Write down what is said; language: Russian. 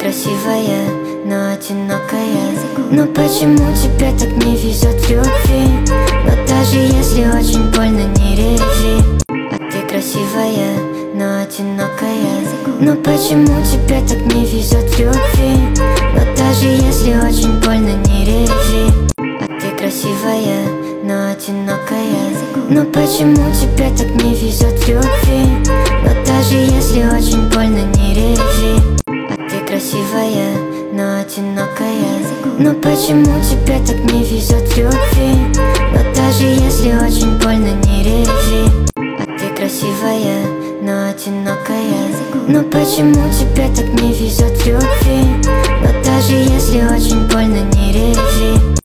красивая, но одинокая. Но почему тебе так не везет в любви? Но даже если очень больно, не реви. А ты красивая, но одинокая. Но почему тебе так не везет в любви? Но даже если очень больно, не реви. А ты красивая, но одинокая. Но почему тебе так не везет в любви? Но даже если очень больно, не реви. А ты красивая, но одинокая. Но почему тебе так не везет в любви? Но даже если очень больно, не реви. А ты красивая, но одинокая. Но почему тебе так не везет в любви? Но даже если очень